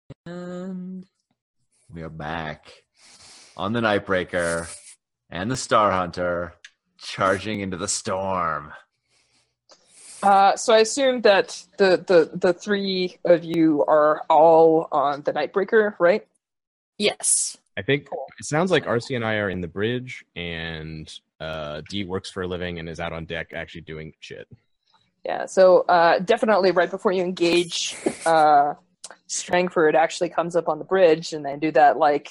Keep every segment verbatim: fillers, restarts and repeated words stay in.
And we are back on the Nightbreaker and the Star Hunter charging into the storm. Uh, so I assume that the, the, the three of you are all on the Nightbreaker, right? Yes. I think it sounds like R C and I are in the bridge, and uh, D works for a living and is out on deck actually doing shit. Yeah, so uh, definitely right before you engage, uh, Strangford actually comes up on the bridge, and they do that, like,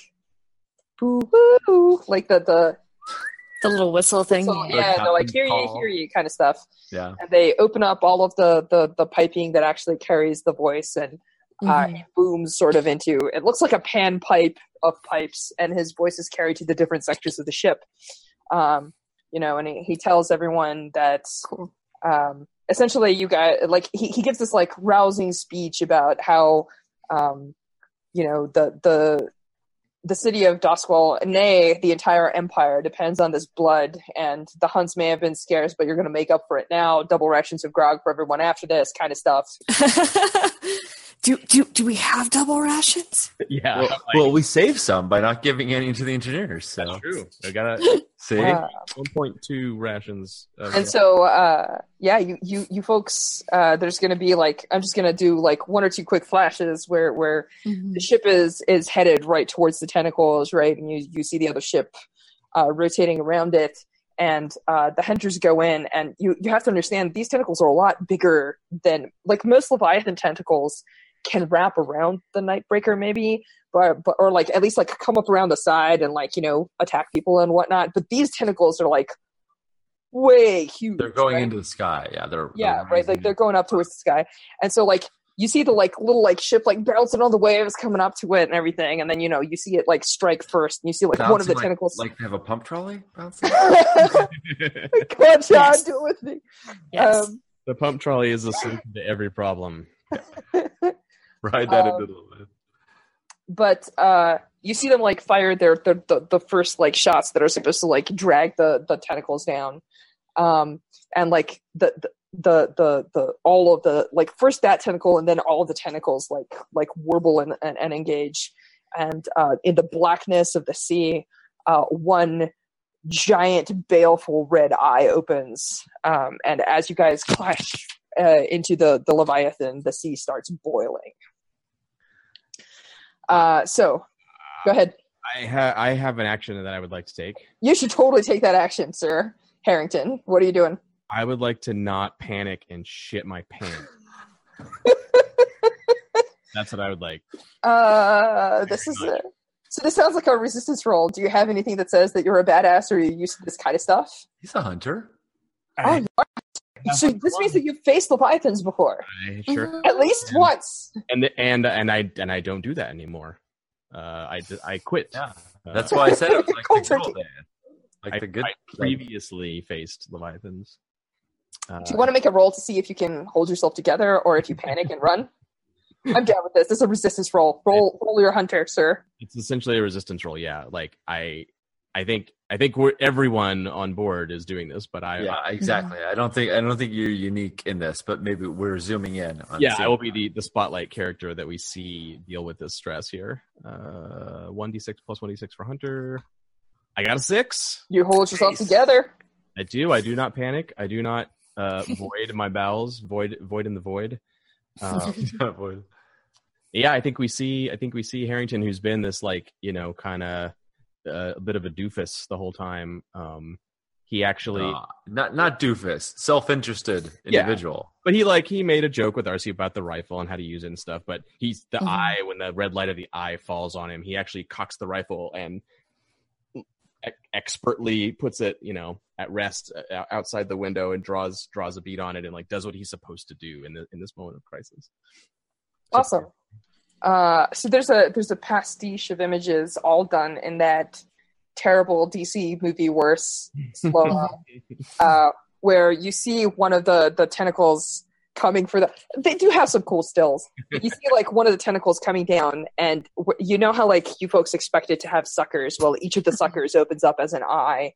boo-hoo, like the... the The little whistle thing. So, yeah, they're like, hear you, hear you, kind of stuff. Yeah. And they open up all of the, the, the piping that actually carries the voice, and uh, Mm-hmm. it booms sort of into, it looks like a pan pipe of pipes, and his voice is carried to the different sectors of the ship. Um, you know, and he, he tells everyone that, um, essentially you guys, like, he, he gives this, like, rousing speech about how, um, you know, the, the, the city of Doskwell, nay, the entire empire, depends on this blood, and the hunts may have been scarce, but you're going to make up for it now. Double rations of grog for everyone after this, kind of stuff. do do do we have double rations? Yeah. Well, like, well, we saved some by not giving any to the engineers. So. that's true. I got a See? Uh, one point two rations. Of, and so, uh, yeah, you, you, you folks, uh, there's going to be, like, I'm just going to do, like, one or two quick flashes where, where Mm-hmm. the ship is, is headed right towards the tentacles, right? And you, you see the other ship uh, rotating around it. And uh, the hunters go in, and you, you have to understand these tentacles are a lot bigger than, like, most Leviathan tentacles can wrap around the Nightbreaker maybe, but, but or like at least like come up around the side and like, you know, attack people and whatnot. But these tentacles are like way huge. They're going right? into the sky. Yeah, they're yeah, they're right. Like they're going up towards the sky, and so like you see the like little like ship like bouncing on the waves coming up to it and everything, and then you know you see it like strike first, and you see like bouncing one of the like, tentacles. Like they have a pump trolley bouncing. Come on, John, Yes. do it with me. Yes. Um, the pump trolley is the solution to every problem. Ride that Um, into the. but uh, you see them like fire their, their the the first like shots that are supposed to like drag the the tentacles down, um, and like the, the the the the all of the like first that tentacle and then all of the tentacles like like warble and and, and engage, and uh, in the blackness of the sea, uh, one giant baleful red eye opens, um, and as you guys clash uh, into the the Leviathan, the sea starts boiling. Uh, so, go ahead. I have I have an action that I would like to take. You should totally take that action, sir. Harrington, what are you doing? I would like to not panic and shit my pants. That's what I would like. Uh, this is a, so this sounds like a resistance roll. Do you have anything that says that you're a badass or you're used to this kind of stuff? He's a hunter. Oh, you are. So this means that you've faced Leviathans before, I sure at least once. and and and I and I don't do that anymore. Uh, I I quit. Yeah, Uh, that's why I said it was like Cold the good turkey. old days. Like I, the good. I previously faced Leviathans. Uh, Do you want to make a roll to see if you can hold yourself together or if you panic and run? I'm down with this. This is a resistance roll. Roll, roll your hunter, sir. It's essentially a resistance roll. Yeah, like I, I think I think we're everyone on board is doing this, but I, Yeah, exactly. I don't think I don't think you're unique in this, but maybe we're zooming in. On yeah, seeing- I will be the, the spotlight character that we see deal with this stress here. Uh, one d six plus one d six for hunter. I got a six. You hold yourself Nice. together. I do. I do not panic. I do not uh, void my bowels. Void, void in the void. Um, yeah, I think we see. I think we see Harrington, who's been this like you know kind of uh, a bit of a doofus the whole time. Um, he actually, Uh, not not doofus, self-interested Yeah. individual. but he like he made a joke with R C about the rifle and how to use it and stuff. But he's the Mhm. eye when the red light of the eye falls on him, he actually cocks the rifle and e- expertly puts it, you know, at rest uh, outside the window and draws draws a bead on it and like does what he's supposed to do in the in this moment of crisis. Awesome. Uh, so there's a there's a pastiche of images all done in that terrible D C movie worse slow mo, uh, where you see one of the the tentacles coming for the. They do have some cool stills. You see like one of the tentacles coming down, and w- you know how like you folks expect it to have suckers. Well, each of the suckers opens up as an eye,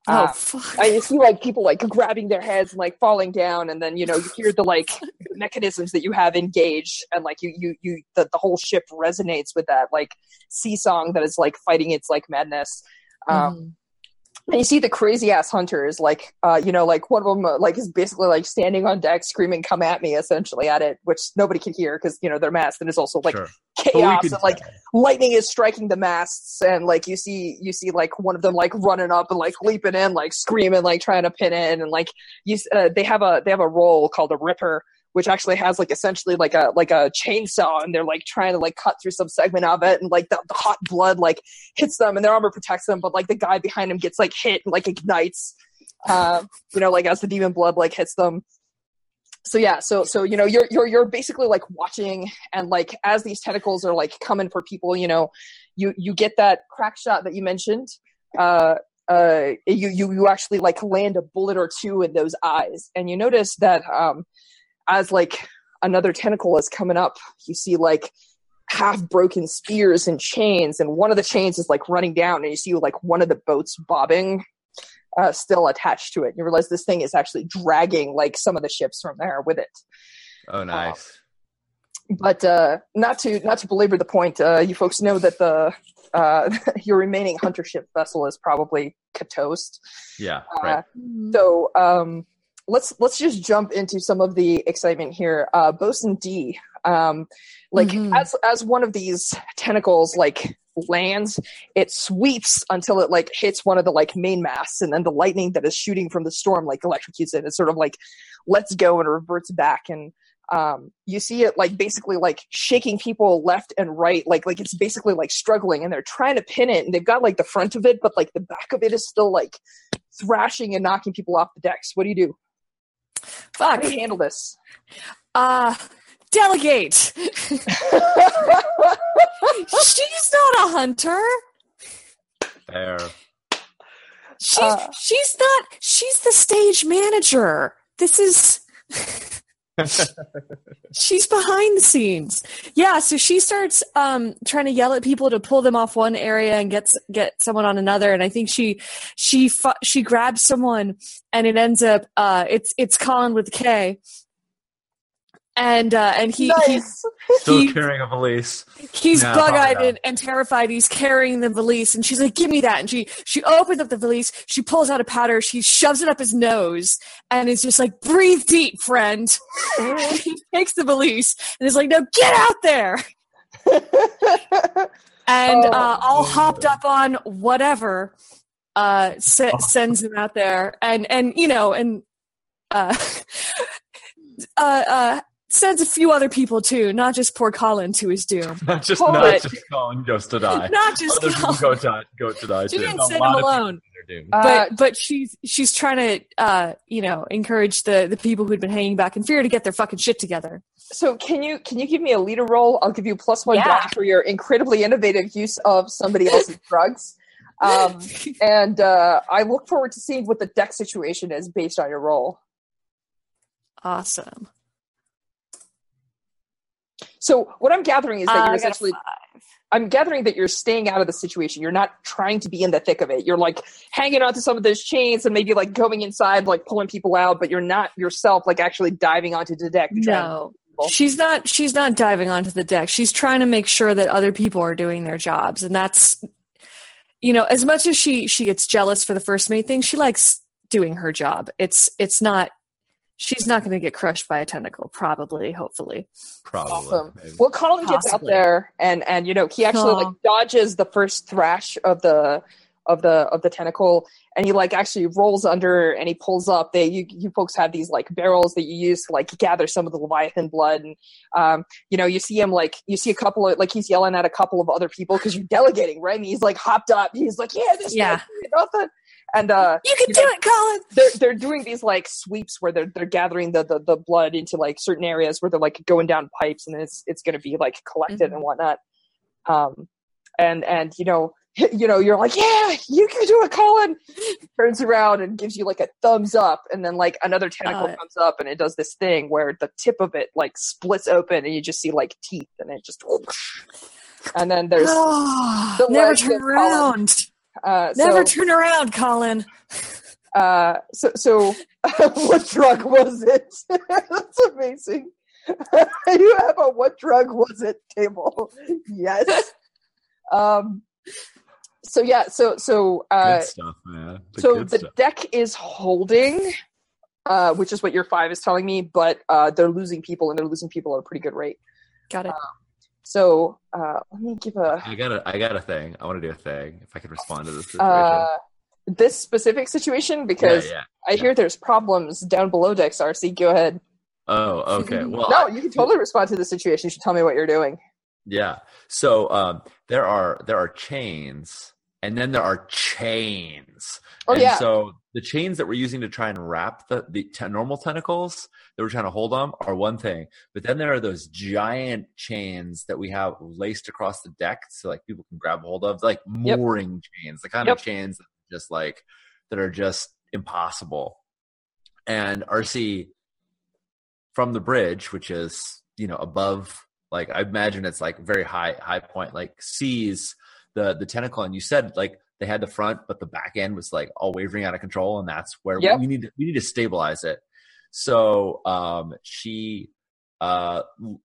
Oh, Uh, fuck. and you see like people like grabbing their heads and like falling down, and then you know you hear the like mechanisms that you have engaged, and like you you you the, the whole ship resonates with that like sea song that is like fighting its like madness. Um, Mhm. And you see the crazy ass hunters, like, uh, you know, like one of them, uh, like, is basically like standing on deck, screaming, "Come at me!" essentially at it, which nobody can hear because you know they're masked, and it's also like Sure. But we chaos could and like tell. lightning is striking the masts, and like you see, you see like one of them like running up and like leaping in, like screaming, like trying to pin in, and like you, s- uh, they have a they have a role called a ripper, which actually has like essentially like a like a chainsaw, and they're like trying to like cut through some segment of it, and like the, the hot blood like hits them, and their armor protects them, but like the guy behind him gets like hit and like ignites, uh, you know, like as the demon blood like hits them. So yeah, so so you know you're you're you're basically like watching, and like as these tentacles are like coming for people, you know, you you get that crack shot that you mentioned. Uh, uh, you you you actually like land a bullet or two in those eyes, and you notice that um, as like another tentacle is coming up, you see like half broken spears and chains, and one of the chains is like running down, and you see like one of the boats bobbing, uh, still attached to it. You realize this thing is actually dragging like some of the ships from there with it. Oh, nice. But uh, not to not to belabor the point, uh, you folks know that the uh, your remaining hunter ship vessel is probably toast. Yeah, Uh, right. So um, let's let's just jump into some of the excitement here. Uh, Bosun D, um, like Mhm. as as one of these tentacles like lands, it sweeps until it like hits one of the like main masts, and then the lightning that is shooting from the storm like electrocutes it. It sort of like lets go and reverts back, and um, you see it like basically like shaking people left and right, like like it's basically like struggling, and they're trying to pin it, and they've got like the front of it, but like the back of it is still like thrashing and knocking people off the decks. What do you do? How Fuck. do you handle this? Uh, delegate. She's not a hunter. Fair. She's Uh. she's not. She's the stage manager. This is. She's behind the scenes. Yeah, so she starts um, trying to yell at people to pull them off one area and get get someone on another. And I think she she fu- she grabs someone, and it ends up uh, it's it's Colin with a K. And uh, and he, Nice. Still he carrying a valise. he he's No, bug-eyed probably not. and, and terrified. He's carrying the valise, and she's like, "Give me that!" And she she opens up the valise. She pulls out a powder. She shoves it up his nose, and it's just like, "Breathe deep, friend." He takes the valise and is like, "No, get out there!" And Oh. uh, all hopped up on whatever uh, se- Oh. sends him out there, and and you know, and uh, uh, uh, sends a few other people too, not just poor Colin to his doom. Not just Hold not it. just Colin goes to die. Not just Other people Colin. go to go to die She too. didn't A send lot him of people alone. They're doomed. Uh, But but she's she's trying to uh, you know encourage the the people who'd been hanging back in fear to get their fucking shit together. So can you can you give me a leader roll? I'll give you plus one Yeah. die for your incredibly innovative use of somebody else's drugs. Um, and uh, I look forward to seeing what the deck situation is based on your roll. Awesome. So what I'm gathering is that Uh, you're I got a essentially five. I'm gathering that you're staying out of the situation. You're not trying to be in the thick of it. You're like hanging onto some of those chains and maybe like going inside, like pulling people out, but you're not yourself like actually diving onto the deck. to try and- No, people. she's not. She's not diving onto the deck. She's trying to make sure that other people are doing their jobs, and that's, you know, as much as she she gets jealous for the first mate thing, she likes doing her job. It's it's not. She's not going to get crushed by a tentacle, probably, hopefully. Probably. Awesome. maybe. Well, Colin gets out Possibly. there, and and you know he actually Aw. like dodges the first thrash of the of the of the tentacle, and he like actually rolls under and he pulls up. They you you folks have these like barrels that you use to like gather some of the Leviathan blood, and um you know you see him like you see a couple of like he's yelling at a couple of other people because you're delegating, right? And he's like hopped up. He's like, yeah, this Yeah. yeah. nothing. And uh, You can You do know- it, Colin. they're they're doing these like sweeps where they're they're gathering the, the, the blood into like certain areas where they're like going down pipes, and it's it's going to be like collected Mhm. and whatnot. Um, and and you know you know you're like, yeah, you can do it, Colin. He turns around and gives you like a thumbs up, and then like another tentacle Uh, comes up and it does this thing where the tip of it like splits open and you just see like teeth, and it just whoosh. And then there's Oh, the never legs turn of Colin. around. uh, Never so, turn around, Colin. Uh, so, so what drug was it? That's amazing. You have a what drug was it table? Yes. Um. So yeah. So so. Uh, good stuff, man. The so good the stuff. deck is holding, uh, which is what your five is telling me, but uh, they're losing people, and they're losing people at a pretty good rate. Got it. Um, so uh, let me give a. I got a, I got a thing. I want to do a thing. If I could respond to this situation. Uh, this specific situation, because yeah, yeah, I yeah. hear there's problems down below decks. R C, go ahead. Oh, okay. Well, no, I- you can totally respond to the situation. You should tell me what you're doing. Yeah. So um, there are there are chains, and then there are chains. Oh, and yeah. So the chains that we're using to try and wrap the the te- normal tentacles that we're trying to hold them are one thing, but then there are those giant chains that we have laced across the deck, so like people can grab hold of, like Yep. mooring chains, the kind Yep. of chains that are just like that are just impossible. And R C from the bridge, which is you know above, like I imagine it's like very high high point, like sees the the tentacle, and you said like they had the front, but the back end was like all wavering out of control, and that's where Yep. we need to, we need to stabilize it. So um, she uh,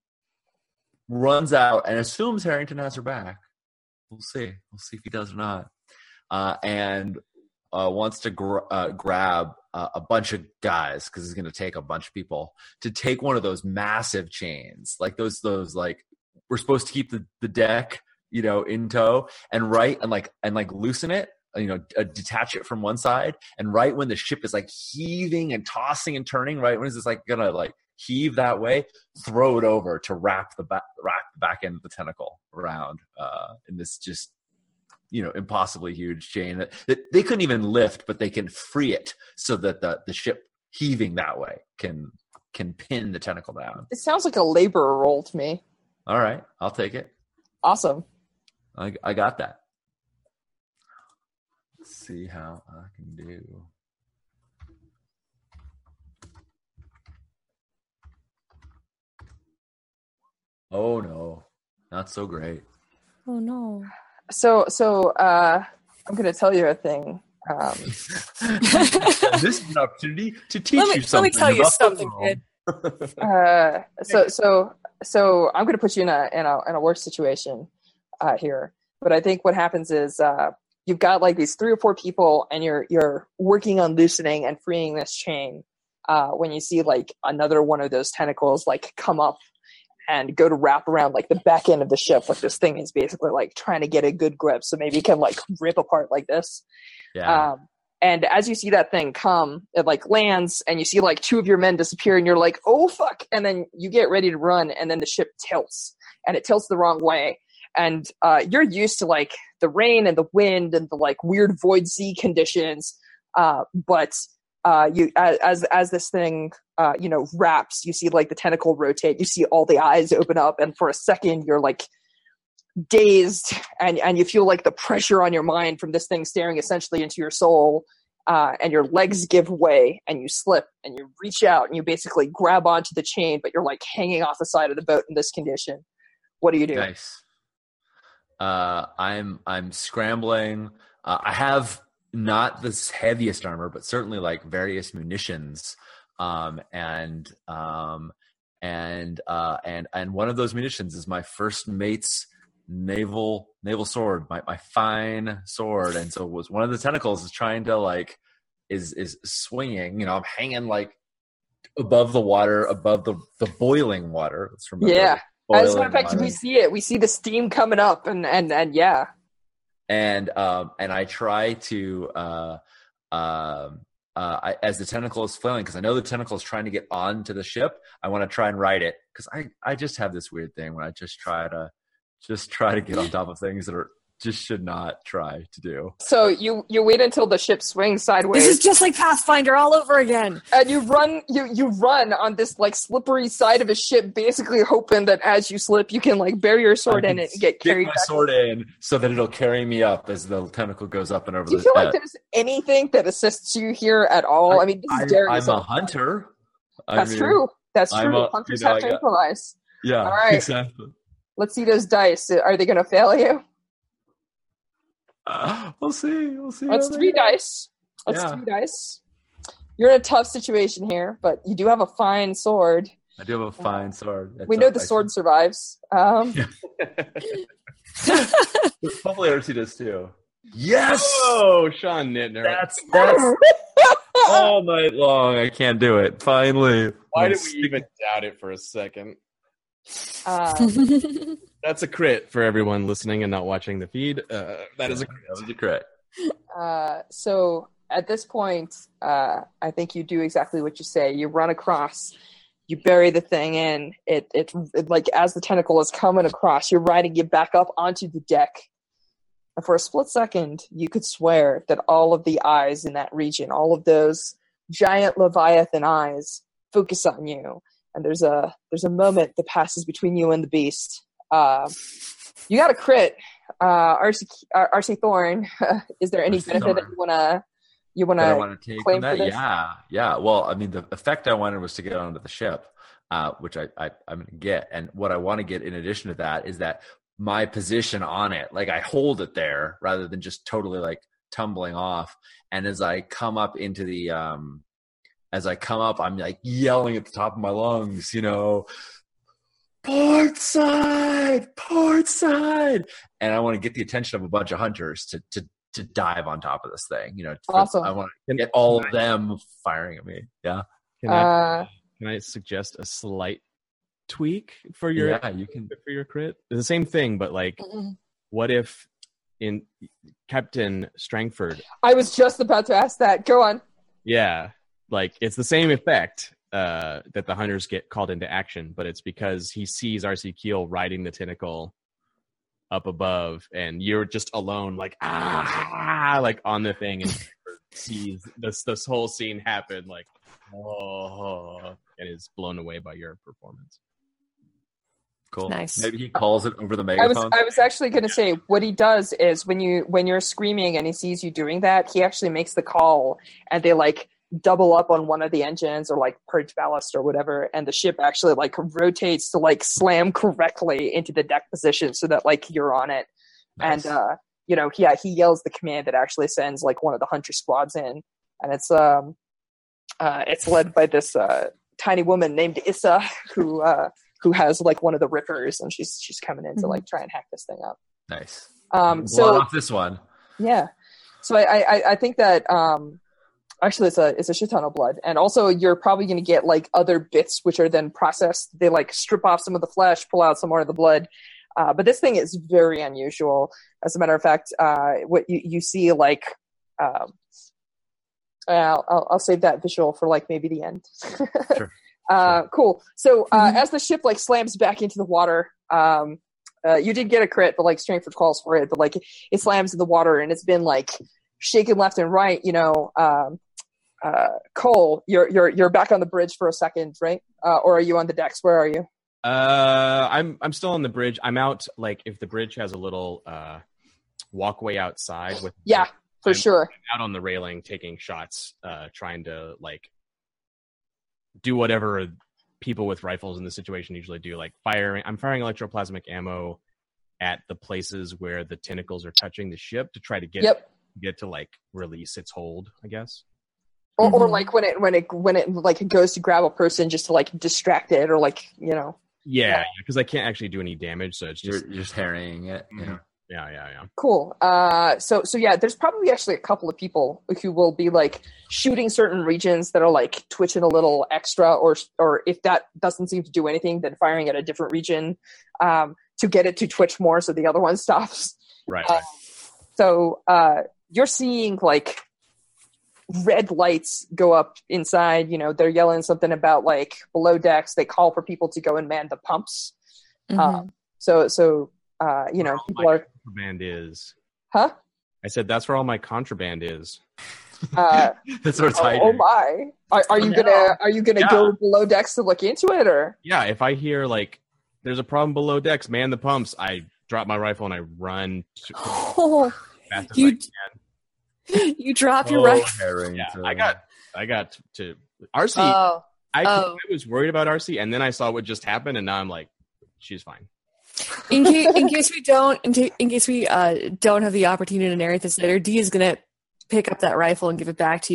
runs out and assumes Harrington has her back. We'll see. We'll see if he does or not. Uh, and uh, wants to gr- uh, grab uh, a bunch of guys, because it's going to take a bunch of people to take one of those massive chains, like those those like we're supposed to keep the, the deck, you know, in tow, and right and like and like loosen it, you know, uh, detach it from one side, and right when the ship is like heaving and tossing and turning, right when it's like gonna like heave that way, throw it over to wrap the back wrap the back end of the tentacle around uh, in this just you know impossibly huge chain that, that they couldn't even lift, but they can free it so that the the ship heaving that way can can pin the tentacle down. It sounds like a labor role to me. All right, I'll take it. Awesome. I I got that. Let's see how I can do. Oh no, not so great. Oh no. So so uh, I'm going to tell you a thing. Um, This is an opportunity to teach Let me you let something. me tell you about the something, world. kid. uh, so so so I'm going to put you in a in a in a worse situation uh, here. But I think what happens is uh, you've got like these three or four people, and you're you're working on loosening and freeing this chain. Uh, when you see like another one of those tentacles like come up and go to wrap around like the back end of the ship, like this thing is basically like trying to get a good grip, so maybe it can like rip apart like this. Yeah. Um, and as you see that thing come, it like lands, and you see like two of your men disappear, and you're like, oh fuck. And then you get ready to run, and then the ship tilts, and it tilts the wrong way. And uh, you're used to like the rain and the wind and the like weird void sea conditions. Uh, but uh, you, as, as this thing, uh, you know, wraps, you see like the tentacle rotate, you see all the eyes open up. And for a second you're like dazed, and, and you feel like the pressure on your mind from this thing staring essentially into your soul. Uh, and your legs give way, and you slip, and you reach out, and you basically grab onto the chain, but you're like hanging off the side of the boat in this condition. What do you do? Nice. Uh, I'm I'm scrambling. Uh, I have not the heaviest armor, but certainly like various munitions, um, and um, and uh, and and one of those munitions is my first mate's naval naval sword, my my fine sword. And so it was one of the tentacles is trying to like is is swinging. You know, I'm hanging like above the water, above the the boiling water. Let's remember. Yeah. As a matter of Boiling fact, water. we see it. We see the steam coming up, and and and yeah. and um, and I try to uh, uh, uh, I, as the tentacle is flailing, because I know the tentacle is trying to get onto the ship. I want to try and ride it, because I, I just have this weird thing when I just try to just try to get on top of things that are just should not try to do. So you you wait until the ship swings sideways. This is just like Pathfinder all over again. And you run, you you run on this like slippery side of a ship, basically hoping that as you slip, you can like bury your sword I in can it and get stick carried my back. sword in so that it'll carry me up as the tentacle goes up and over Do you the feel like head. there's anything that assists you here at all? I, mean, this I, is Darius. I'm a all the time. hunter. I That's mean, true. That's I'm true. a- Hunters you know, have to I got- improvise. Yeah, All right. exactly. Let's see those dice. Are they going to fail you? Uh, we'll see. We'll see. That's how they three go. dice. That's Yeah. three dice. you're in a tough situation here, but you do have a fine sword. I do have a fine sword. That's We know all the I sword survives. Um, can- Hopefully Arcee does too. Yes! Oh, Sean Nittner. That's that's all night long. I can't do it. Finally. Why I'm did we sticking- even doubt it for a second? um, That's a crit for everyone listening and not watching the feed. Uh, that is a crit. That was a crit. uh, so at this point, uh, I think you do exactly what you say. You run across, you bury the thing in. It, it, it like as the tentacle is coming across, you're riding it back up onto the deck. And for a split second, you could swear that all of the eyes in that region, all of those giant Leviathan eyes, focus on you. And there's a there's a moment that passes between you and the beast. Uh, you got a crit, uh, Arcee uh, Arcee Thorn. Is there any Arcee benefit Thorn. that you wanna you That I wanna want to take claim from for that. this? Yeah, yeah. Well, I mean, the effect I wanted was to get onto the ship, uh, which I, I I'm going to get. And what I want to get in addition to that is that my position on it, like I hold it there rather than just totally like tumbling off. And as I come up into the, um, as I come up, I'm like yelling at the top of my lungs, you know, port side, port side. And I want to get the attention of a bunch of hunters to, to, to dive on top of this thing, you know, for- Awesome. I want to get all of them firing at me. Yeah. Can I, Uh, can I suggest a slight tweak for your Yeah, you can. for your crit? It's the same thing, but like, what if in Captain Strangford? I was just about to ask that. Go on. Yeah, like it's the same effect uh, that the hunters get called into action, but it's because he sees Arcee Keel riding the tentacle up above, and you're just alone, like ah, like on the thing, and Strangford sees this this whole scene happen, like oh, and is blown away by your performance. Cool. Nice. Maybe he calls it over the I was megaphone. I was actually going to say what he does is when you when you're screaming and he sees you doing that, he actually makes the call, and they like double up on one of the engines or like purge ballast or whatever, and the ship actually like rotates to like slam correctly into the deck position so that like you're on it. Nice. And uh you know, yeah, he yells the command that actually sends like one of the hunter squads in, and it's um uh it's led by this uh tiny woman named Issa who uh who has like one of the rippers, and she's she's coming in to like try and hack this thing up. Nice. Um Blood so off this one. yeah. So I, I, I think that um actually it's a it's a shit ton of blood. And also you're probably gonna get like other bits which are then processed. They like strip off some of the flesh, pull out some more of the blood. Uh, but this thing is very unusual. As a matter of fact, uh, what you, you see like um, I'll, I'll I'll save that visual for like maybe the end. Sure. Uh, cool. So uh, Mhm. as the ship like slams back into the water, um, uh, you did get a crit, but like Strangford calls for it. But like it slams in the water, and it's been like shaken left and right. You know, um, uh, Cole, you're you're you're back on the bridge for a second, right? Uh, or are you on the decks? Where are you? Uh, I'm I'm still on the bridge. I'm out. Like if the bridge has a little uh walkway outside with Yeah, for I'm- sure. out on the railing taking shots, uh, trying to like do whatever people with rifles in this situation usually do, like firing. I'm firing electroplasmic ammo at the places where the tentacles are touching the ship to try to get Yep. get to like release its hold, I guess. Or, or Mhm. like when it when it when it like it goes to grab a person just to like distract it, or like you know. Yeah, because I can't actually do any damage, so it's You're, just you're just harrying it. You Mhm. know? yeah, yeah, yeah. Cool. Uh, so so yeah, there's probably actually a couple of people who will be like shooting certain regions that are like twitching a little extra, or or if that doesn't seem to do anything, then firing at a different region um, to get it to twitch more, so the other one stops. Right, Uh, right. So uh, you're seeing like red lights go up inside. You know, they're yelling something about like below decks. They call for people to go and man the pumps. Mhm. Uh, so so uh, you know, Where all people my are contraband is. huh. I said that's where all my contraband is. Uh, That's where it's oh, hiding. oh my! Are, are you gonna are you gonna Yeah. go below decks to look into it, or Yeah, if I hear like there's a problem below decks, man the pumps, I drop my rifle and I run to, Oh, fast as you I can. you drop your Oh, rifle. Harrington. Yeah, I got I got to Arcee. Oh, I, oh. I was worried about Arcee, and then I saw what just happened, and now I'm like, she's fine. in case in case we don't in, ta- in case we uh, don't have the opportunity to narrate this later, D is gonna pick up that rifle and give it back to you.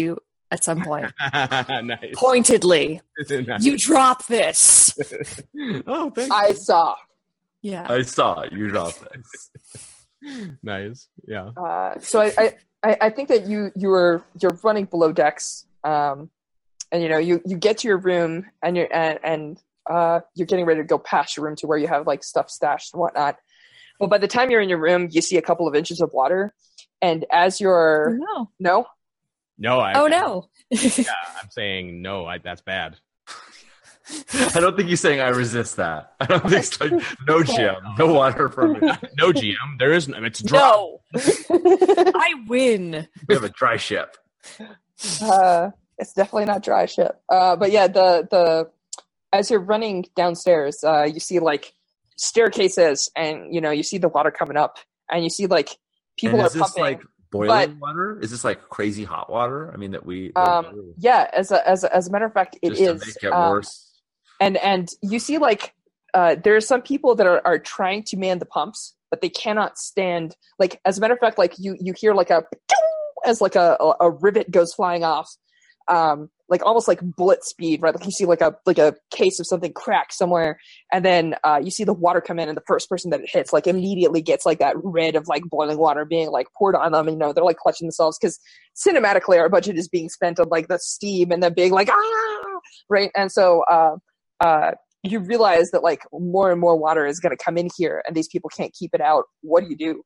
at some point. Nice. Pointedly. Nice. You drop this. Oh, thanks. I saw. Yeah. I saw it. You dropped this. Nice. Yeah. Uh, so I, I, I think that you you were you're running below decks, um, and you know you, you get to your room and you're and, and uh, you're getting ready to go past your room to where you have like stuff stashed and whatnot. But by the time you're in your room, you see a couple of inches of water, and as you're No. no No. I, Oh no. Yeah, I'm saying no. I, that's bad. I don't think he's saying I resist that. I don't think it's like no Jim, no water from me. No, G M. There is no. It's dry. No. I win. We have a dry ship. uh, it's definitely not dry ship. Uh, but yeah, the the as you're running downstairs, uh, you see like staircases, and you know you see the water coming up, and you see like people And are is this pumping. like boiling water? Is this like crazy hot water? I mean, that we. um, yeah, as a, as a, as a matter of fact, it just is. to make it um, worse. and and you see like uh, there are some people that are, are trying to man the pumps, but they cannot stand. Like as a matter of fact, like you you hear like a as like a, a, a rivet goes flying off, um, like almost like bullet speed, right? Like you see like a like a case of something crack somewhere, and then uh, you see the water come in, and the first person that it hits like immediately gets like that red of like boiling water being like poured on them, and you know they're like clutching themselves because cinematically our budget is being spent on like the steam and then being like ah, right, and so. Uh, Uh, you realize that like more and more water is going to come in here, and these people can't keep it out. What do you do?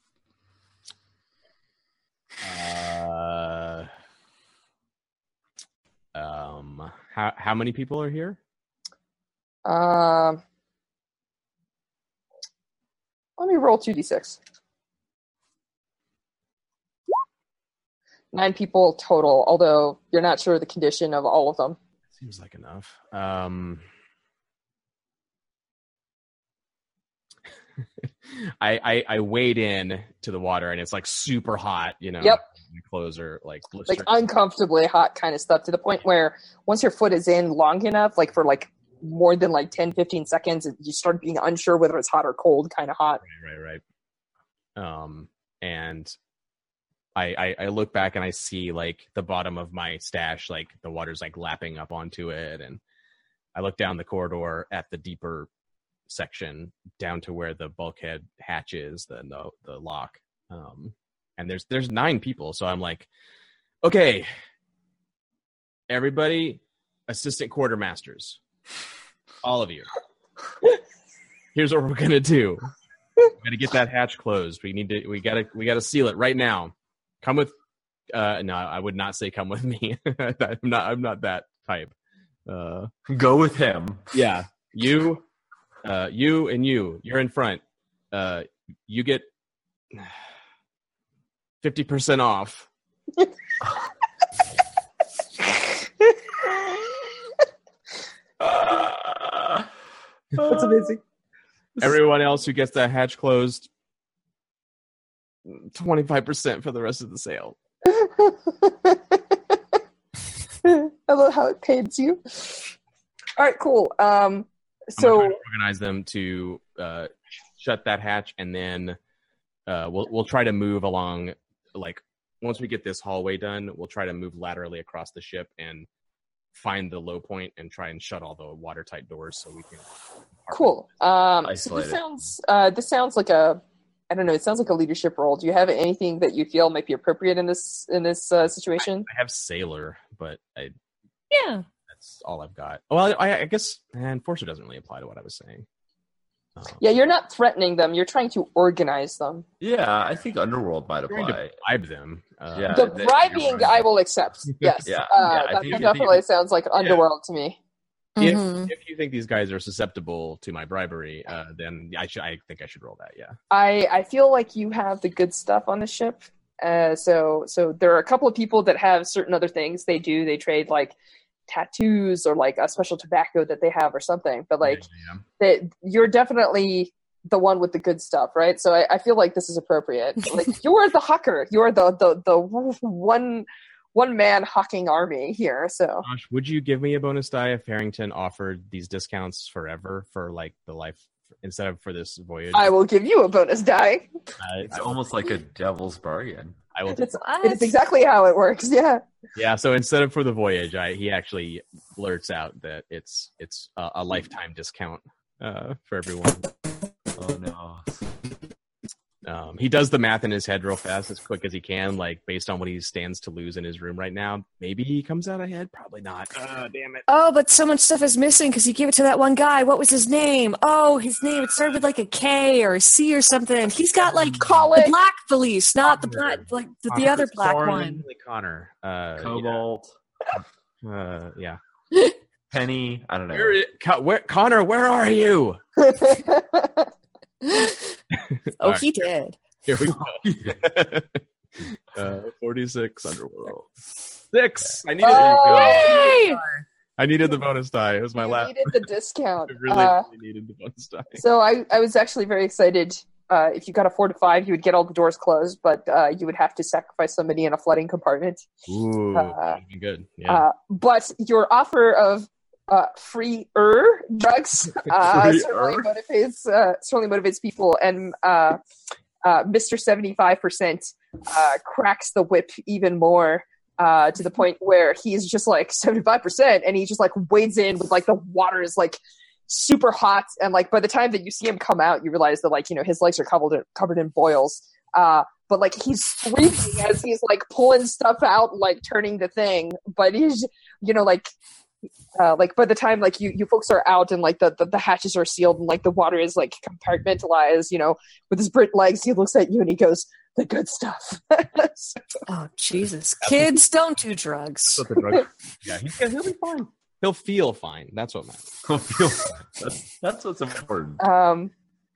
Uh, um, how how many people are here? Um, let me roll two d six. Nine people total, although you're not sure of the condition of all of them. Seems like enough. Um, I, I I wade in to the water, and it's like super hot. You know. Yep. My clothes are like Like blistering. uncomfortably hot kind of stuff, to the point where once your foot is in long enough, like for like more than like ten, fifteen seconds, you start being unsure whether it's hot or cold, kind of hot. Right, right, right. Um, and I, I I look back and I see like the bottom of my stash, like the water's like lapping up onto it, and I look down the corridor at the deeper section down to where the bulkhead hatch is, the the, the lock. Um, and there's there's nine people, so I'm like, okay, everybody, assistant quartermasters, all of you. Here's what we're gonna do. We gotta get that hatch closed. We need to. We gotta. We gotta seal it right now. Come with. Uh, no, I would not say come with me. I'm not. I'm not that type. Uh, Go with him. yeah, you, uh, you, and you. You're in front. Uh, you get fifty percent off. That's amazing. Everyone else who gets that hatch closed, twenty-five percent for the rest of the sale. I love how it pains you. All right, cool. Um, I'm so gonna try to organize them to uh, shut that hatch, and then uh, we'll we'll try to move along. Like once we get this hallway done, we'll try to move laterally across the ship and find the low point and try and shut all the watertight doors so we can. cool. Um, so Isolate this it. sounds uh, this sounds like a I don't know. It sounds like a leadership role. Do you have anything that you feel might be appropriate in this in this uh, situation? I have sailor, but I, Yeah. that's all I've got. Well, I, I guess enforcer doesn't really apply to what I was saying. Um, Yeah, you're not threatening them. You're trying to organize them. Yeah, I think Underworld might trying to apply. bribe them. Uh, Yeah. The they- bribing, I will accept. Yes, Yeah, uh, yeah, I that think- I think- definitely sounds like Underworld to me. If, Mhm. if you think these guys are susceptible to my bribery, uh, then I should. I think I should roll that. Yeah. I I feel like you have the good stuff on the ship. Uh, so so there are a couple of people that have certain other things they do. They trade like tattoos or like a special tobacco that they have or something. But like Yeah. that, you're definitely the one with the good stuff, right? So I, I feel like this is appropriate. Like you're the hawker. You're the the the one one man hawking army here. So Josh, would you give me a bonus die if Harrington offered these discounts forever for like the life instead of for this voyage. I will give you a bonus die. Uh, It's I will- almost like a devil's bargain. I will. It's, What? it's exactly how it works. Yeah. Yeah. So instead of for the voyage, I he actually blurts out that it's it's a, a lifetime discount uh, for everyone. Oh no. Um, he does the math in his head real fast, as quick as he can, like based on what he stands to lose in his room right now. Maybe he comes out ahead. Probably not. Uh, damn it. Oh, but so much stuff is missing because you gave it to that one guy. What was his name? Oh, his name. It started with like a K or a C or something. He's got like Call the it. black Felice, not the Connor. black, like the, the Connor. other black Sorry. one. Like Connor. Uh, Cobalt. Yeah. Uh, yeah. Penny. I don't know. Where, i- Co- where, Connor, where are you? Oh, All right. he did. Here we go. uh, forty-six underworld. Six. I needed. Oh, Yay! I needed the bonus die. It was my you last. needed the discount. I really, Uh, really needed the bonus die. So I, I was actually very excited. Uh, if you got a four to five, you would get all the doors closed, but uh, you would have to sacrifice somebody in a flooding compartment. Ooh, uh, that'd be good. Yeah. Uh, but your offer of uh, free-er drugs uh, Free-er? certainly motivates uh, certainly motivates people, and uh, uh, Mister seventy-five percent uh, cracks the whip even more. Uh, to the point where he's just like seventy-five percent, and he just like wades in with like the water is like super hot, and like by the time that you see him come out, you realize that like you know his legs are covered in, covered in boils. Uh, but like he's screaming as he's like pulling stuff out, like turning the thing. But he's you know like uh, like by the time like you you folks are out and like the, the the hatches are sealed and like the water is like compartmentalized, you know, with his burnt legs, he looks at you and he goes, "The good stuff." So, Oh, Jesus. Kids, don't do drugs. That's what the drug- yeah, he's, he'll be fine. He'll feel fine. That's what matters. that's, that's what's important. Um,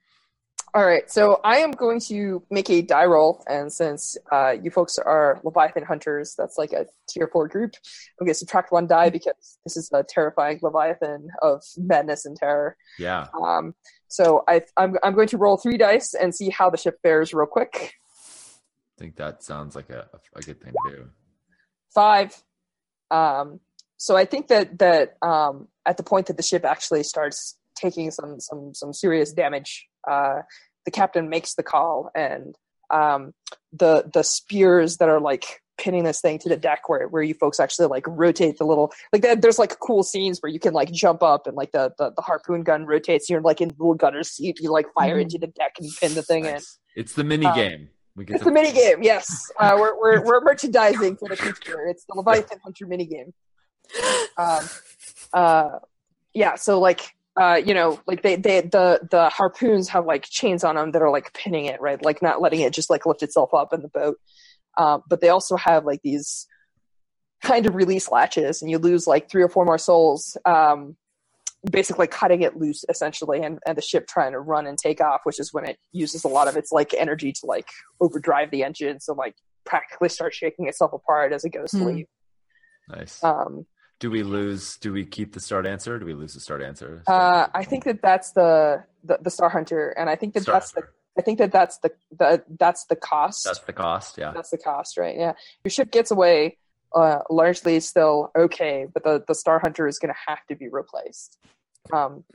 all right, so I am going to make a die roll, and since uh, you folks are Leviathan hunters, that's like a tier four group. I'm going to subtract one die because this is a terrifying Leviathan of madness and terror. Yeah. Um, so I, I'm I'm going to roll three dice and see how the ship fares real quick. I think that sounds like a, a good thing to do. Five. Um, so I think that that um, at the point that the ship actually starts taking some some some serious damage, uh, the captain makes the call, and um, the the spears that are like pinning this thing to the deck, where where you folks actually like rotate the little like that. There's like cool scenes where you can like jump up and like the the, the harpoon gun rotates. You're like in the little gunner's seat. You like fire into the deck and pin the thing in. Nice. It's the mini Um, game. We get It's to the mini game, yes. Uh, we're we're we're merchandising for the future. It's the Leviathan Hunter mini game. Um, uh, yeah. So like, uh, you know, like they they the the harpoons have like chains on them that are like pinning it, right? Like not letting it just like lift itself up in the boat. Um, but they also have like these kind of release latches, and you lose like three or four more souls. Um, basically cutting it loose essentially, and, and the ship trying to run and take off, which is when it uses a lot of its like energy to like overdrive the engine, so like practically start shaking itself apart as it goes to Hmm. leave. nice. Um, do we lose? Do we keep the start answer? Or do we lose the start answer? uh, I think that that's the, the the Star Hunter, and I think that Star that's the Hunter. I think that that's the, the that's the cost. That's the cost. Yeah. That's the cost, right? Yeah, your ship gets away uh, largely still okay, but the the Star Hunter is going to have to be replaced. Um,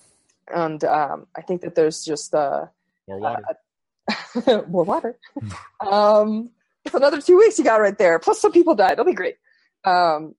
and um, I think that there's just uh, More water. uh, more water. um, it's another two weeks you got right there. Plus, some people died. That'll be great. Um,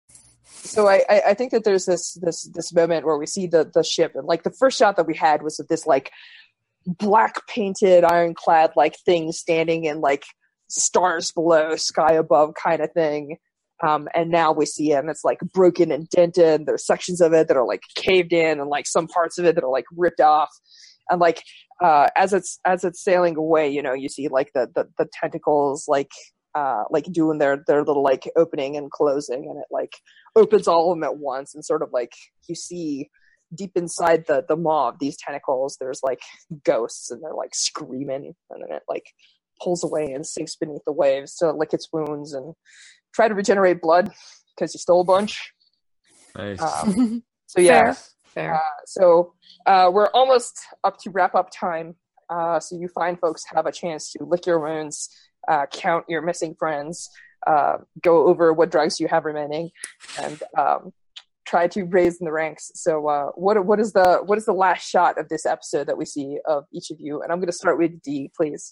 so I, I, I think that there's this this this moment where we see the the ship, and like the first shot that we had was of this like black painted ironclad like thing standing in like stars below, sky above kind of thing. Um, and now we see it, and it's like broken and dented. There's sections of it that are like caved in, and like some parts of it that are like ripped off. And like uh, as it's as it's sailing away, you know, you see like the the, the tentacles like uh, like doing their their little like opening and closing, and it like opens all of them at once, and sort of like you see deep inside the the maw of these tentacles, there's like ghosts, and they're like screaming, and then it like pulls away and sinks beneath the waves to lick its wounds and try to regenerate blood because you stole a bunch. Nice. Um, so yeah, Fair. Fair. uh, so uh, we're almost up to wrap up time. Uh, so you fine folks have a chance to lick your wounds, uh, count your missing friends, uh, go over what drugs you have remaining, and um, try to raise in the ranks. So uh, what what is the what is the last shot of this episode that we see of each of you? And I'm going to start with D, please.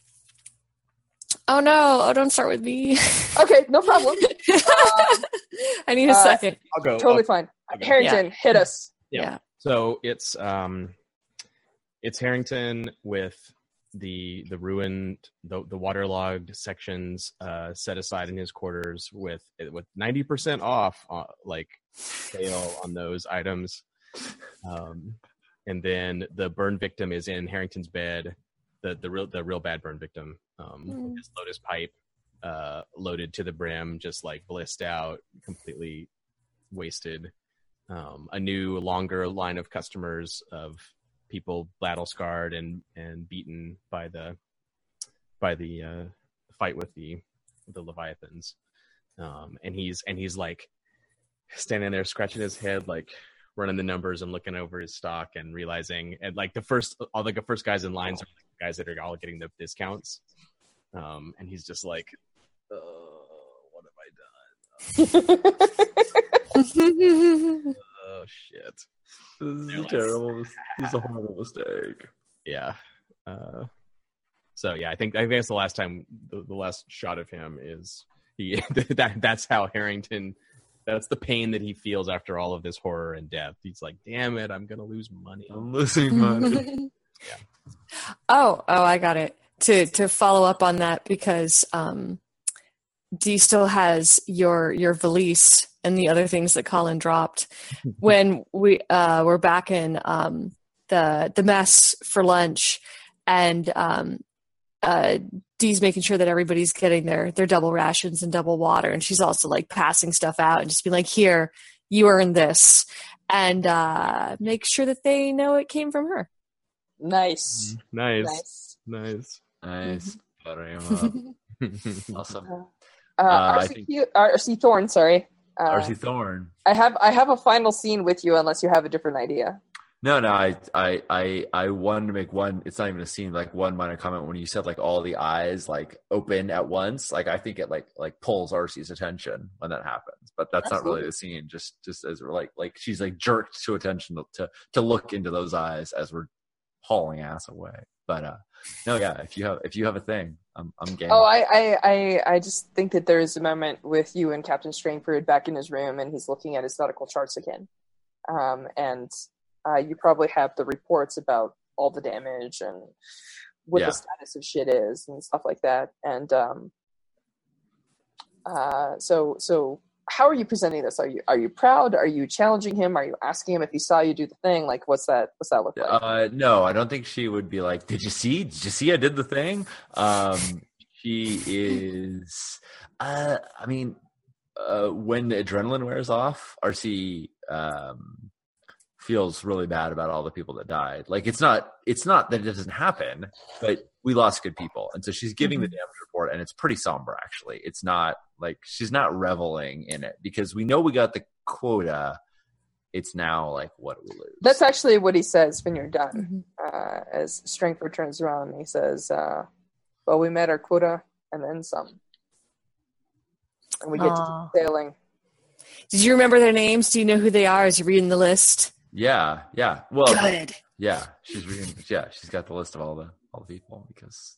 Oh no! Oh, don't start with me. Okay, no problem. Um, I need a uh, second. I'll go. totally I'll- fine. Okay. Harrington, Yeah. hit us. Yeah. Yeah. So it's um, it's Harrington with the the ruined the the waterlogged sections uh set aside in his quarters with with ninety percent off uh, like sale on those items, um, and then the burn victim is in Harrington's bed, the the real the real bad burn victim, um, Mm. with his Lotus pipe uh loaded to the brim, just like blissed out, completely wasted. Um, a new, longer line of customers of people battle scarred and, and beaten by the by the uh, fight with the the Leviathans, um, and he's and he's like standing there scratching his head, like running the numbers and looking over his stock and realizing, and like the first all the first guys in lines are the guys that are all getting the discounts, um, and he's just like, uh, what have I done? Oh shit. This is They're a like- terrible. This is a horrible mistake. Yeah. Uh, so yeah, I think I think that's the last time the, the last shot of him is he that that's how Harrington, that's the pain that he feels after all of this horror and death. He's like, damn it, I'm gonna lose money. I'm losing money. Oh, oh, I got it. To to follow up on that, because um, Dee still has your your valise and the other things that Colin dropped when we uh, were back in um, the the mess for lunch, and um, uh, Dee's making sure that everybody's getting their their double rations and double water, and she's also like passing stuff out and just being like, "Here, you earned this," and uh, make sure that they know it came from her. Nice. Nice, Nice. nice. Nice. Buttering him up. Awesome. Uh, Uh, I R C, think- Q- R C Thorne, sorry. Uh, R C Thorne. I have I have a final scene with you, unless you have a different idea. No, no, I, I, I, I wanted to make one. It's not even a scene. Like one minor comment when you said like all the eyes like open at once. Like I think it like like pulls R C's attention when that happens. But that's not really the scene. Just just as we're like like she's like jerked to attention to, to to look into those eyes as we're hauling ass away. But uh, no, yeah. If you have if you have a thing, I'm I'm game. Oh, I, I, I, I just think that there is a moment with you and Captain Strangford back in his room, and he's looking at his nautical charts again. Um, and uh, you probably have the reports about all the damage and what Yeah. the status of shit is and stuff like that. And um, uh, so, so how are you presenting this? Are you are you proud? Are you challenging him? Are you asking him if he saw you do the thing? Like, what's that? What's that look like? Uh, no, I don't think she would be like, "Did you see? Did you see? I did the thing." Um, she is. Uh, I mean, uh, when the adrenaline wears off, R C um, feels really bad about all the people that died. Like, it's not. It's not that it doesn't happen, but we lost good people, and so she's giving the damage report, and it's pretty somber. Actually, it's not like she's not reveling in it because we know we got the quota. It's now like, what do we lose? That's actually what he says when you're done. Mhm. Uh, as Strangford turns around, he says, uh, "Well, we met our quota and then some, and we get Aw. to keep sailing." Did you remember their names? Do you know who they are as you're reading the list? Yeah, yeah. Well, Good. yeah, she's reading. Yeah, she's got the list of all the all the people because,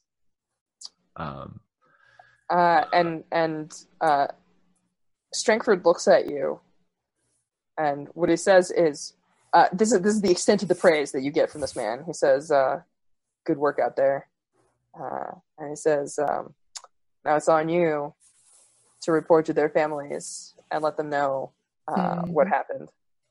um, Uh, and and uh, Strangford looks at you, and what he says is, uh, "This is this is the extent of the praise that you get from this man." He says, uh, "Good work out there," uh, and he says, um, "Now it's on you to report to their families and let them know uh, Mhm. what happened."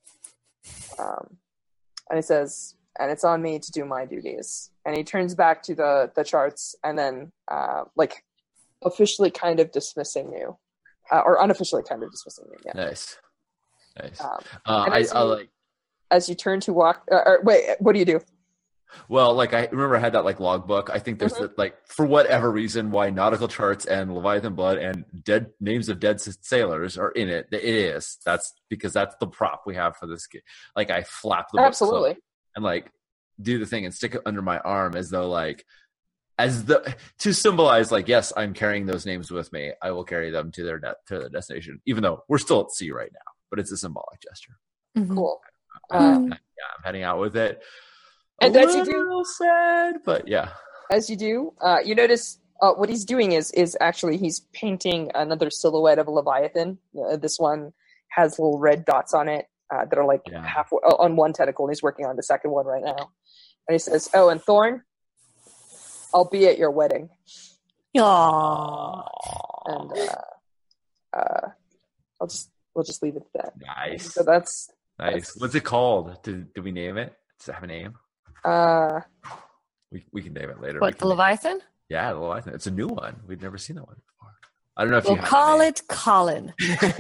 Um, and he says, "And it's on me to do my duties." And he turns back to the the charts, and then uh, like. officially kind of dismissing you, uh, or unofficially kind of dismissing you. Yeah. nice, nice. Um, Uh, and I, as I you- like. as you turn to walk, uh, or wait, what do you do? Well, like I remember I had that like logbook. I think there's Mhm. the, like for whatever reason why nautical charts and Leviathan blood and dead names of dead sailors are in it. It is. That's because that's the prop we have for this game. Like I flap the book Absolutely. closed and like do the thing and stick it under my arm as though like as the to symbolize like yes, I'm carrying those names with me. I will carry them to their de- to their destination, even though we're still at sea right now. but it's a symbolic gesture. Mhm. Cool. Uh, Um, yeah, I'm heading out with it. And a as you do- little sad, but yeah. As you do, uh, you notice uh, what he's doing is is actually he's painting another silhouette of a Leviathan. Uh, this one has little red dots on it uh, that are like Yeah. half uh, on one tentacle, and he's working on the second one right now. And he says, "Oh, and Thorn, I'll be at your wedding." Aw. And uh, uh, I'll just we'll just leave it at that. Nice. So that's Nice. What's it called? Did, did we name it? Does it have a name? uh, We we can name it later. We What, can the name- Leviathan? Yeah, the Leviathan. It's a new one. We've never seen that one before. I don't know if We'll you have call a name. it Colin.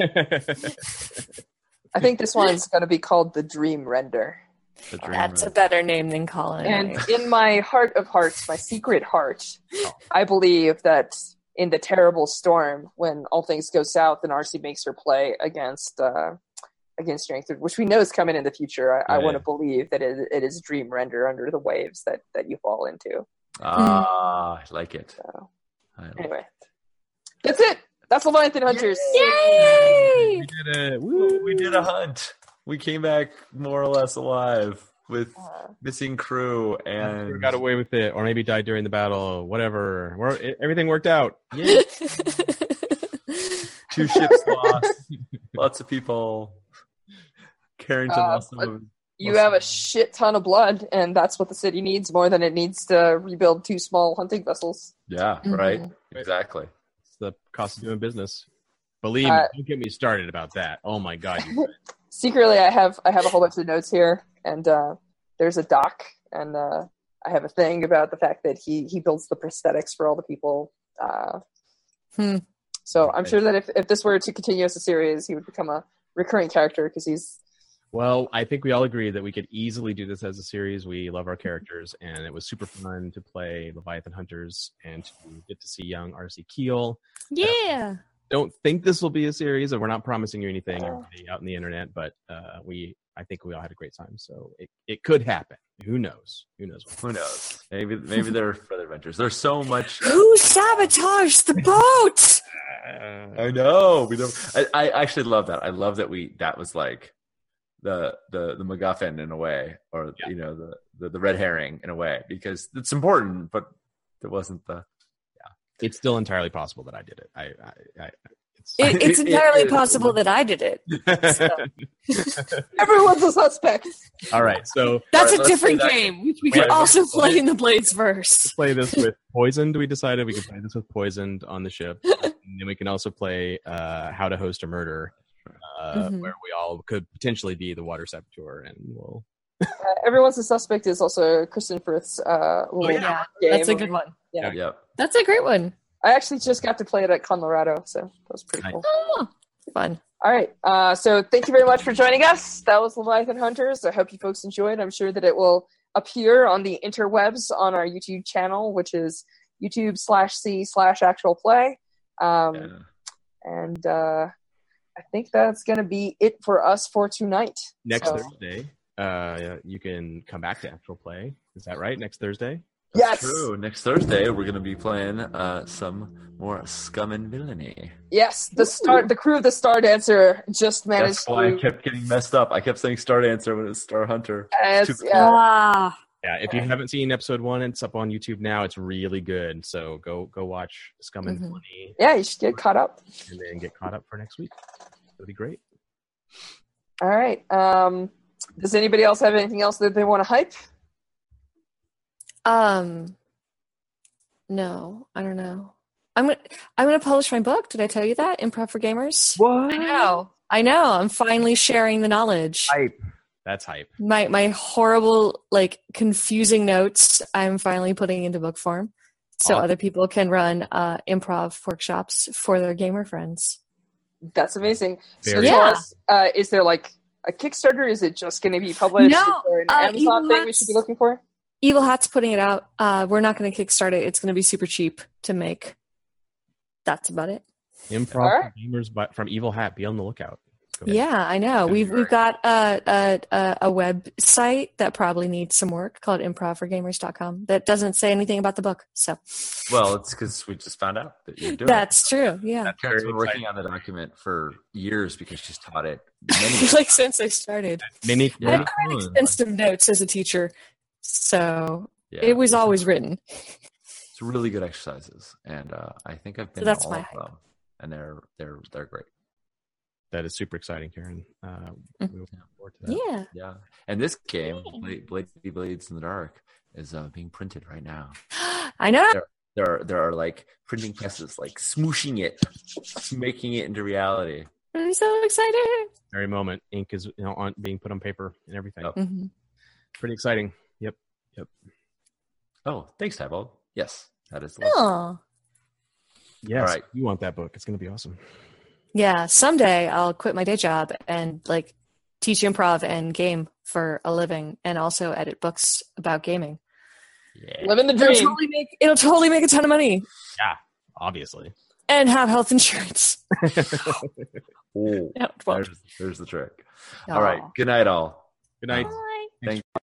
I think this one's going to be called the Dream Render. The Dream That's a Render. better name than Colin. And right? in my heart of hearts, my secret heart, I believe that in the terrible storm, when all things go south and R C makes her play against uh, against Strength, which we know is coming in the future, I, I Right. want to believe that it, it is Dream Render under the waves that, that you fall into. Ah, I like it. So, I like anyway, that's it. That's Leviathan Hunters. Yay! We did it. Woo, we did a hunt. We came back more or less alive with Uh, missing crew We and got away with it, or maybe died during the battle. Whatever. We're, it, everything worked out. Yeah. two ships lost. Lots of people. Carrington Uh, lost some but- of you have a shit ton of blood, and that's what the city needs more than it needs to rebuild two small hunting vessels. Yeah, Mhm. right. Exactly. It's the cost of doing business. Believe Uh, me, don't get me started about that. Oh my god. You Secretly, I have I have a whole bunch of notes here, and uh, there's a doc, and uh, I have a thing about the fact that he he builds the prosthetics for all the people. Uh, Hmm. So I'm sure that if, if this were to continue as a series, he would become a recurring character because he's Well, I think we all agree that we could easily do this as a series. We love our characters, and it was super fun to play Leviathan Hunters and to get to see young R C Keel. Yeah. Don't think this will be a series, and we're not promising you anything everybody out in the internet, but uh, we, I think we all had a great time, so it, it could happen. Who knows? Who knows? Who knows? Maybe maybe they're further adventures. There's so much. Who sabotaged the boat? I know. We don't. I, I actually love that. I love that we. That was like the the the MacGuffin in a way, or Yeah. you know the, the the red herring in a way, because it's important, but it wasn't the. It's still entirely possible that I did it. I, I, I it's, It, it's It- it- entirely it- possible that I did it. everyone's a suspect. all right. So That's All right, a let's different play that game, which we Wait, could also let's play play it. in the Blades let's verse. play this with Poisoned. We decided we could play this with Poisoned on the ship, and then we can also play uh, How to Host a Murder, uh, Mhm. where we all could potentially be the water saboteur, and we'll. Uh, everyone's a suspect is also Kristen Firth's uh, little Yeah, game. that's a good one. Yeah. Yep. That's a great one. I actually just got to play it at Colorado, so that was pretty Nice. cool. Oh, fun. All right. Uh, so thank you very much for joining us. That was Leviathan Hunters. I hope you folks enjoyed. I'm sure that it will appear on the interwebs on our YouTube channel, which is YouTube slash C slash actual play. Um, Yeah. And uh, I think that's going to be it for us for tonight. Next So- Thursday, uh, you can come back to actual play. Is that right? Next Thursday? That's Yes. true. Next Thursday, we're going to be playing uh, some more Scum and Villainy. Yes, the star, the crew of the Star Dancer just managed That's why I to. kept getting messed up. I kept saying Star Dancer when it was Star Hunter. It's- Too- yeah. Ah, Yeah. If you haven't seen episode one, it's up on YouTube now. It's really good. So go go watch Scum and Mhm. Villainy, Yeah, you should get caught up. and then get caught up for next week. That'll be great. All right. Um, does anybody else have anything else that they want to hype? um, no, I don't know. I'm gonna I'm gonna publish my book. Did I tell you that? Improv for Gamers. What? I know. I know. I'm finally sharing the knowledge. Hype. That's hype. My my horrible, like, confusing notes, I'm finally putting into book form, so Awesome. other people can run uh, improv workshops for their gamer friends. That's amazing. So Very- tell Yeah. us, uh, is there like a Kickstarter? Is it just going to be published? No, Is there an uh, Amazon Evil thing we Hats- should be looking for? Evil Hat's putting it out. Uh, we're not going to kickstart it. It's going to be super cheap to make. That's about it. Improv All right. for gamers by, from Evil Hat. Be on the lookout. Yeah, I know. That'd be We've we've great. got a, a a a website that probably needs some work called improv for gamers dot com that doesn't say anything about the book. So Well, it's because we just found out that you're doing that's true. Yeah, it. Karen's been Very working on the document for years because she's taught it many years. like since I started, Mini, Yeah. I mini had fun. extensive notes as a teacher, so Yeah. it was always written. It's really good exercises, and uh, I think I've been So that's to all my of them, and they're they're they're great. That is super exciting, Karen. Uh, we look forward to that. Yeah. Yeah, and this game, Blade, Blade Blades in the Dark, is uh, being printed right now. I know. There are there are like printing presses, like smooshing it, making it into reality. I'm so excited. Very moment, ink is you know on being put on paper and everything. Oh. Mhm. Pretty exciting. Yep. Oh, thanks, Tybo. Yes, that is. The one. Oh. Yes. All right. You want that book? It's going to be awesome. Yeah, someday I'll quit my day job and like teach improv and game for a living and also edit books about gaming. Yeah. Living the It'll dream. totally make it'll totally make a ton of money Yeah. Obviously. and have health insurance. Oh, No, it won't. there's, there's the trick. All right. Good night, all. Good night. Bye. Thank